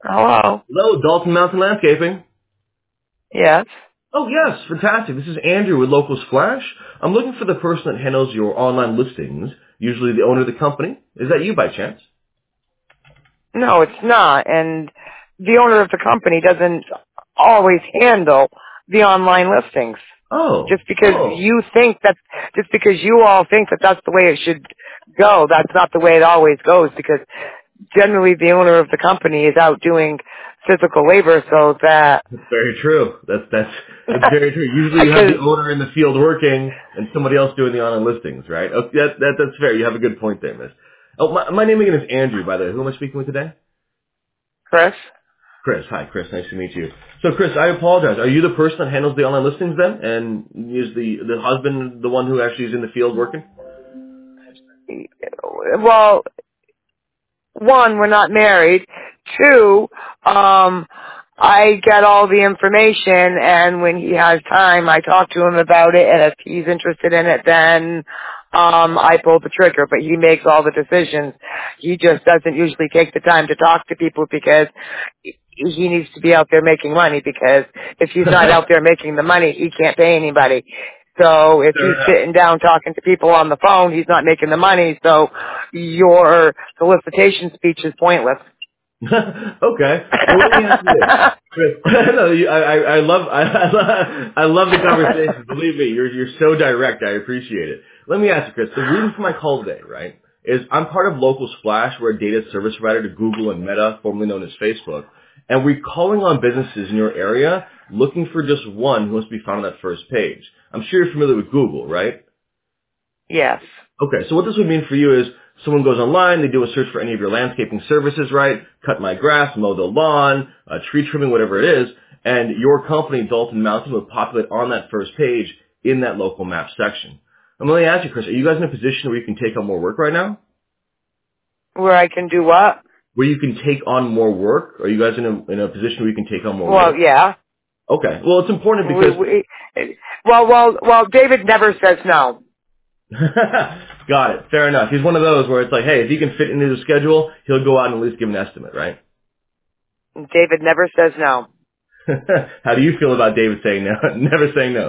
Hello. Hello, Dalton Mountain Landscaping. Yes. Oh, yes, fantastic. This is Andrew with Local Splash. I'm looking for the person that handles your online listings, usually the owner of the company. Is that you by chance? No, it's not. And the owner of the company doesn't always handle the online listings. Oh. Just because just because you all think that that's the way it should go, that's not the way it always goes. Because generally, the owner of the company is out doing physical labor, so that That's very true. That's very true. Usually you have the owner in the field working and somebody else doing the online listings, right? Okay, that's fair. You have a good point there, miss. Oh, my name again is Andrew, by the way. Who am I speaking with today? Chris. Chris. Hi, Chris. Nice to meet you. So, Chris, I apologize. Are you the person that handles the online listings then? And is the husband the one who actually is in the field working? Well, one, we're not married. Two, I get all the information, and when he has time, I talk to him about it, and if he's interested in it, then I pull the trigger, but he makes all the decisions. He just doesn't usually take the time to talk to people because he needs to be out there making money, because if he's not out there making the money, he can't pay anybody. So if Fair he's enough. sitting down talking to people on the phone, he's not making the money, so your solicitation speech is pointless. Okay. Well, let me ask you this, Chris. No, I love the conversation. Believe me, you're so direct. I appreciate it. Let me ask you, Chris. The reason for my call today, right, is I'm part of Local Splash. We're a data service provider to Google and Meta, formerly known as Facebook, and we're calling on businesses in your area looking for just one who wants to be found on that first page. I'm sure you're familiar with Google, right? Yes. Okay, so what this would mean for you is someone goes online, they do a search for any of your landscaping services, right? Cut my grass, mow the lawn, tree trimming, whatever it is, and your company, Dalton Mountain, would populate on that first page in that local map section. I'm going to ask you, Chris, are you guys in a position where you can take on more work right now? Where I can do what? Where you can take on more work? Are you guys in a position where you can take on more Well, work? yeah. Okay, well, it's important because Well, David never says no. got it. Fair enough. He's one of those where it's like, hey, if he can fit into the schedule, he'll go out and at least give an estimate, right? David never says no. How do you feel about David saying no? Never saying no.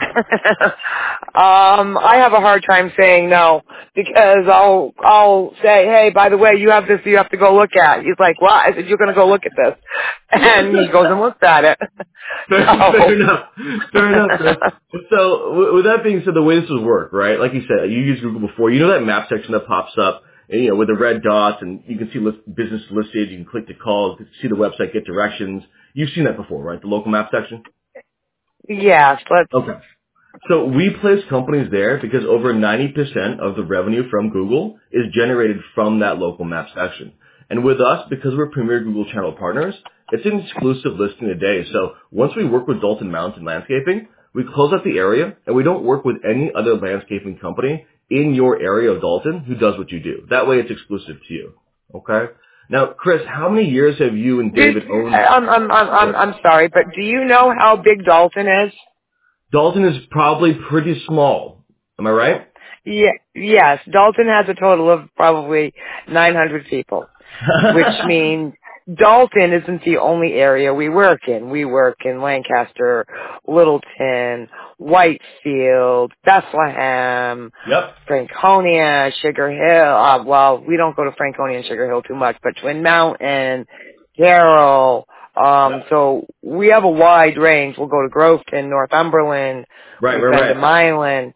I have a hard time saying no because I'll say, hey, by the way, you have this you have to go look at. He's like, what? I said, you're going to go look at this. And he goes and looks at it. Fair enough. Fair enough, Chris. So, with that being said, the way this would work, right? Like you said, you used Google before. You know that map section that pops up, and, with the red dots, and you can see business listed. You can click to call, see the website, get directions. You've seen that before, right? The local map section? Yes, Okay. So we place companies there because over 90% of the revenue from Google is generated from that local map section. And with us, because we're premier Google channel partners, it's an exclusive listing a day. So once we work with Dalton Mountain Landscaping, we close out the area and we don't work with any other landscaping company in your area of Dalton who does what you do. That way it's exclusive to you. Okay? Now, Chris, how many years have you and David owned? I'm sorry, but do you know how big Dalton is? Dalton is probably pretty small. Am I right? Yeah, yes, Dalton has a total of probably 900 people, which means Dalton isn't the only area we work in. We work in Lancaster, Littleton, Whitefield, Bethlehem, Yep. Franconia, Sugar Hill. Well, we don't go to Franconia and Sugar Hill too much, but Twin Mountain, Darrell. So we have a wide range. We'll go to Groveton, Northumberland, Right. we've been to Milan.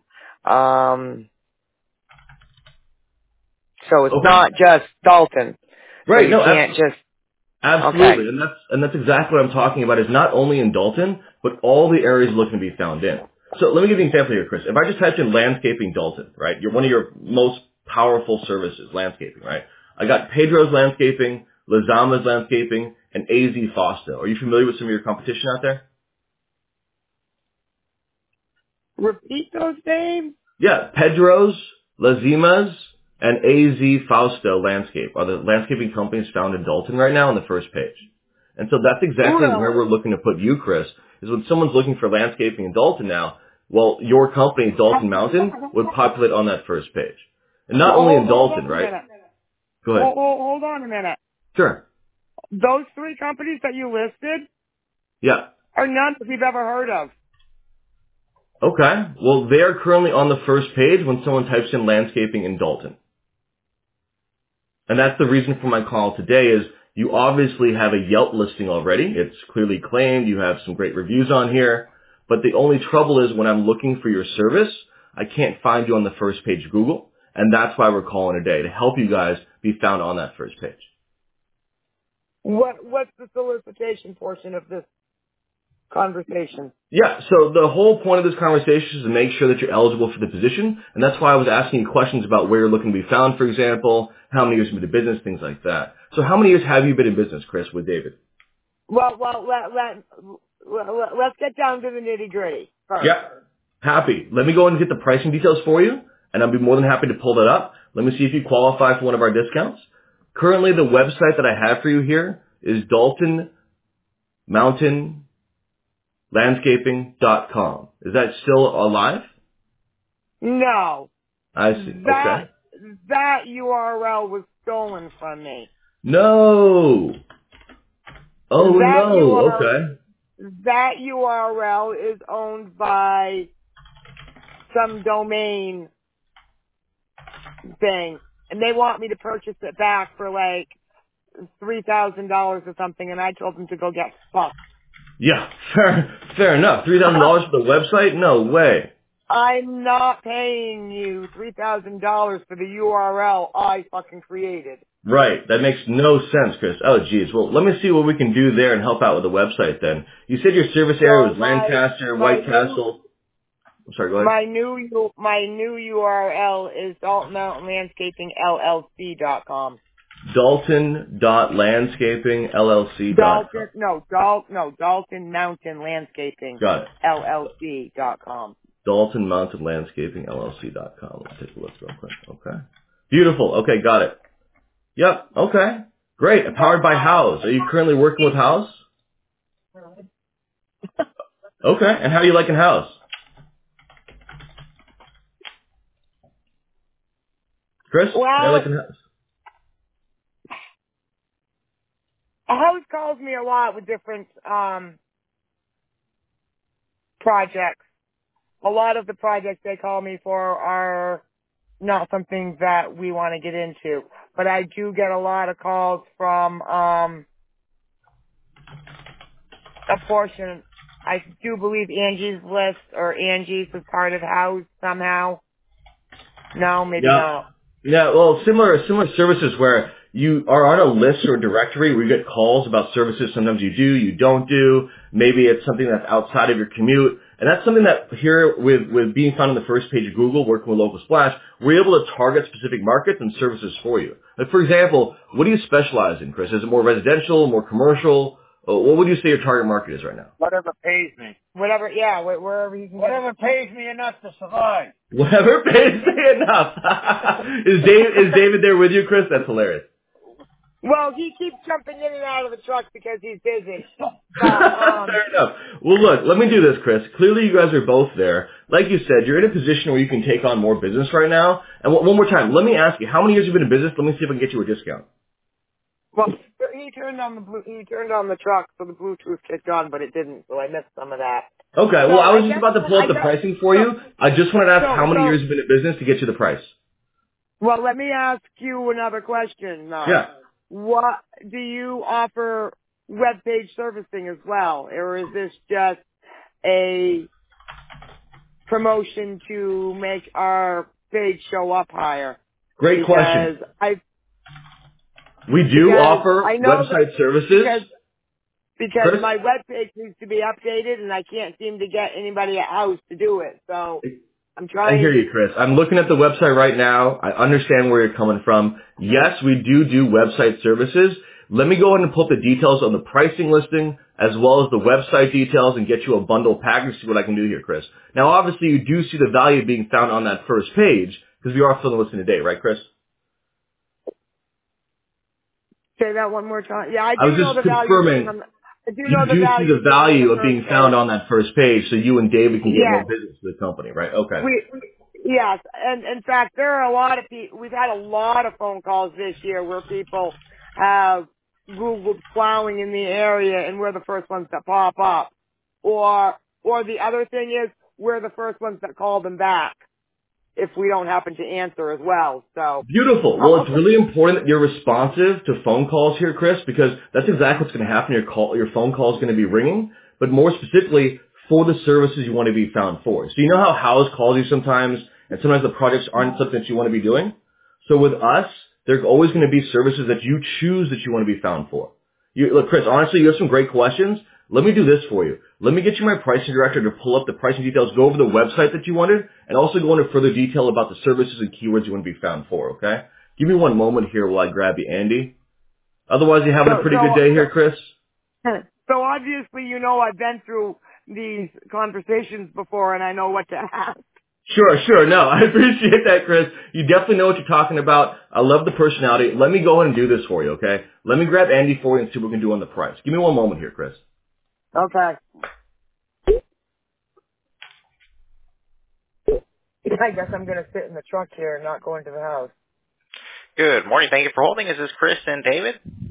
So it's Okay. not just Dalton. So Right. you No, can't just, okay. absolutely. And that's exactly what I'm talking about is not only in Dalton, but all the areas looking to be found in. So let me give you an example here, Chris. If I just typed in landscaping Dalton, right? You're one of your most powerful services, landscaping, right? I got Pedro's Landscaping, Lazama's Landscaping, and AZ Fausto. Are you familiar with some of your competition out there? Repeat those names? Yeah, Pedro's, Lazima's, and AZ Fausto Landscape are the landscaping companies found in Dalton right now on the first page. And so that's exactly where we're looking to put you, Chris, is when someone's looking for landscaping in Dalton now, well, your company, Dalton Mountain, would populate on that first page. And not only in Dalton, right? Go ahead. Hold on a minute. Sure. Those three companies that you listed Yeah. are none that we've ever heard of. Okay. Well, they are currently on the first page when someone types in landscaping in Dalton. And that's the reason for my call today is you obviously have a Yelp listing already. It's clearly claimed. You have some great reviews on here. But the only trouble is when I'm looking for your service, I can't find you on the first page of Google. And that's why we're calling today, to help you guys be found on that first page. What's the solicitation portion of this conversation? Yeah, so the whole point of this conversation is to make sure that you're eligible for the position, and that's why I was asking you questions about where you're looking to be found, for example, how many years you've been in business, things like that. So how many years have you been in business, Chris, with David? Well, let's get down to the nitty gritty first. Yeah. Happy. Let me go and get the pricing details for you, and I'll be more than happy to pull that up. Let me see if you qualify for one of our discounts. Currently, the website that I have for you here is daltonmountainlandscaping.com. Is that still alive? No, I see. Okay. that URL was stolen from me. No. Oh That no. URL Okay. that URL is owned by some domain thing, and they want me to purchase it back for like $3,000 or something, and I told them to go get fucked. Yeah. Fair enough. $3,000 for the website? No way. I'm not paying you $3,000 for the URL I fucking created. Right. That makes no sense, Chris. Oh, geez. Well, let me see what we can do there and help out with the website then. You said your service area So was Lancaster, White Castle. I'm sorry, go ahead. my new URL is daltonmountainlandscapingllc.com. Dalton.landscapingllc.com. Dalton Mountain Landscaping Got it. LLC.com. DaltonMountainLandscapingLLC.com. Let's take a look real quick. Okay. Beautiful. Okay, got it. Yep. Okay. Great. Powered by House. Are you currently working with House? Okay. And how are you liking House? Chris? How are you Well, liking House? House calls me a lot with different projects. A lot of the projects they call me for are not something that we want to get into. But I do get a lot of calls from a portion. I do believe Angie's List or Angie's is part of House somehow. No, maybe Yeah. not. Yeah, well, similar services where you are on a list or directory where you get calls about services. Sometimes you do, you don't do. Maybe it's something that's outside of your commute. And that's something that here with being found on the first page of Google, working with Local Splash, we're able to target specific markets and services for you. Like, for example, what do you specialize in, Chris? Is it more residential, more commercial? What would you say your target market is right now? Whatever pays me. Whatever, yeah, wherever you can Whatever pays me enough to survive. Whatever pays me enough. Is David there with you, Chris? That's hilarious. Well, he keeps jumping in and out of the truck because he's busy. Fair enough. Well, look, let me do this, Chris. Clearly, you guys are both there. Like you said, you're in a position where you can take on more business right now. And one more time, let me ask you, how many years have you been in business? Let me see if I can get you a discount. Well, he turned on the truck, so the Bluetooth kicked on, but it didn't, so I missed some of that. Okay, So well, I I was just guess about to pull up the pricing for you. I just wanted to ask how many years you've been in business to get you the price. Well, let me ask you another question, though. Yeah. What do you offer web page servicing as well, or is this just a promotion to make our page show up higher? Great question. Because We do offer I know website services. Because Chris? my web page needs to be updated, and I can't seem to get anybody at House to do it. So I'm trying. I hear you, Chris. I'm looking at the website right now. I understand where you're coming from. Yes, we do website services. Let me go ahead and pull up the details on the pricing listing as well as the website details and get you a bundle package. See what I can do here, Chris. Now, obviously, you do see the value being found on that first page because we are filling the listing today, right, Chris? Say that one more time. Yeah, I I do was know just the value. confirming I do you know the do see value the being on the value of first being found page. on that first page so you and David can get more Yes. business to the company, right? Okay. Yes, and in fact, there are a lot of people. We've had a lot of phone calls this year where people have Googled plowing in the area and we're the first ones that pop up. Or the other thing is we're the first ones that call them back if we don't happen to answer as well. So Beautiful. Well, it's really important that you're responsive to phone calls here, Chris, because that's exactly what's going to happen. Your phone call is going to be ringing, but more specifically for the services you want to be found for. So you know how House calls you sometimes, and sometimes the projects aren't something that you want to be doing? So with us, there's always going to be services that you choose that you want to be found for. Look, Chris, honestly, you have some great questions. Let me do this for you. Let me get you my pricing director to pull up the pricing details, go over the website that you wanted, and also go into further detail about the services and keywords you want to be found for, okay? Give me one moment here while I grab you, Andy. Otherwise, you having a pretty good day here, Chris? So obviously, I've been through these conversations before and I know what to ask. Sure. No, I appreciate that, Chris. You definitely know what you're talking about. I love the personality. Let me go ahead and do this for you, okay? Let me grab Andy for you and see what we can do on the price. Give me one moment here, Chris. Okay. I guess I'm going to sit in the truck here and not go into the house. Good morning. Thank you for holding. Is this Chris and David?